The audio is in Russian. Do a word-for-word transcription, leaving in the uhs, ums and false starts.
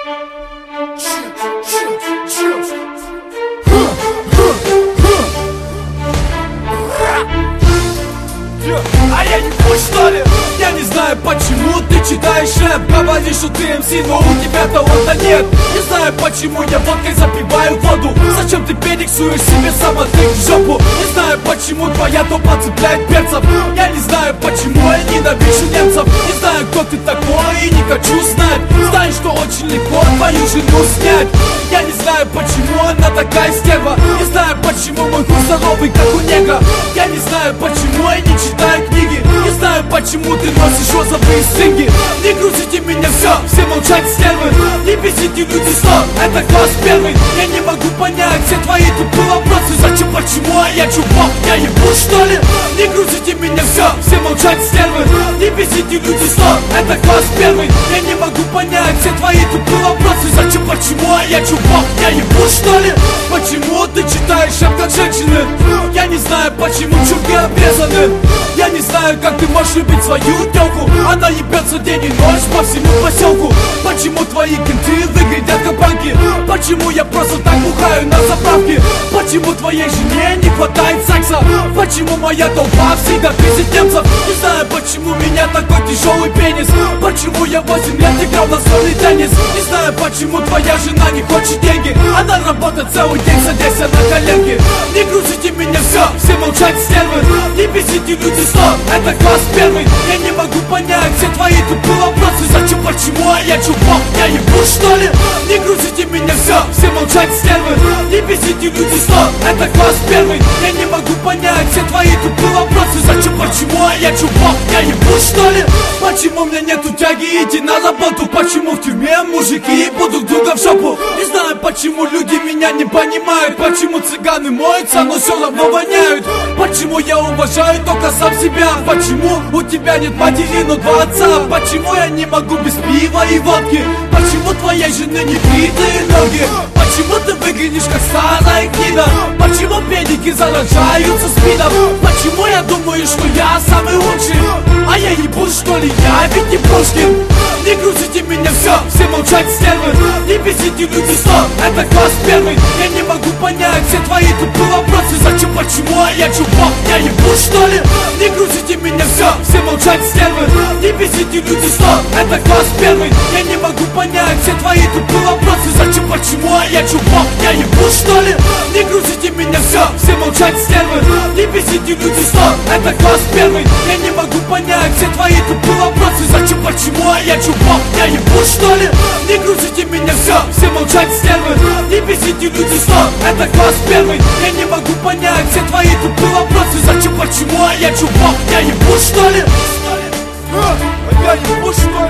А я не пусть, что ли? Я не знаю, почему ты читаешь рэп. Говоришь, что ты эм си, но у тебя таланта нет. Не знаю, почему я водкой запиваю воду. Зачем ты перексуешь себе самотык в жопу? Не знаю, почему твоя топа цепляет перцев. Я не знаю, почему я ненавижу немцев. Не знаю, кто ты такой и не хочу знать. Знаю, что очень легко твою жену снять. Я не знаю, почему она такая стерва. Не знаю, почему мой хуй здоровый, как у негра. Я не знаю, почему я не читаю книги. Не знаю, почему ты носишь розовые стринги. Не грузите меня, все, все молчать, стервы. Не бесите люди слов, это класс первый. Я не могу понять все твои тупые вопросы. Зачем, почему, а я чувак, я ебу, что ли? Не грузите меня, все, все молчать, стервы. Не бесите люди слов, это класс первый. Я не могу понять все твои тупые вопросы. Зачем, почему, а я чувак, я ебу, что ли? Почему ты читаешь рэп как женщины? Я не знаю, почему чурки обрезаны. Я не знаю, как ты можешь любить свою тёлку. Она ебется день и ночь по всему поселку. Почему твои кенты выглядят как банки? Почему я просто так бухаю на заправке? Почему твоей жене не хватает секса? Почему моя толпа всегда пиздит немцев? Не знаю, почему у меня такой тяжелый пенис. Почему я восемь лет играл на настольный теннис? Не знаю, почему твоя жена не хочет деньги. Она работает целый день, садясь на коленки. Не грузите меня, все, все молчать, стервы. Не бесите люди слов, это класс первый. Я не могу понять все твои тупые вопросы. Зачем, почему, а я чувак, я ебу, что ли? Не грузите меня, все, все молчать, стервы. Не бесите люди слов, это класс первый. Я не могу понять все твои тупые вопросы. Зачем, почему, а я чувак, я ебу, что ли? Почему у меня нету тяги идти на работу? Почему в тюрьме мужики ебут друг друга в жопу? Не знаю, почему люди меня не понимают. Почему цыганы моются, но все равно воняют? Почему я уважаю только сам себя? Почему у тебя нет матери, но два отца? Почему я не могу без пива и водки? Почему твоей жены не бритые ноги? Почему ты выглядишь как старая гнида? Почему педики заражаются спидом? Почему я думаю, что я самый лучший? А я ебу, что ли, я ведь не Пушкин. Не грузите меня, все, все молчать, стервы. Не бесите люди слов, это класс первый. Я не могу понять все твои тупые вопросы. Зачем, почему, а я чувак, я ебу, что ли? Не грузите меня, все, все молчать, стервы. Не бесите люди слов, это класс первый. Я не могу понять все твои тупые вопросы. Зачем, почему, а я чувак, я ебу, что ли? Не грузите меня, все, все молчать, стервы. Не бесите люди слов, это класс первый. Я не могу понять все твои тупые вопросы. Зачем, почему, а я чувак, я ебу, что ли? Не грузите меня, все, все молчать, стервы. Не бесите люди слов, это класс первый. Я не могу понять все твои тупые вопросы. Зачем, почему, а я чувак, я ебу, что ли? Я ебу, что ли?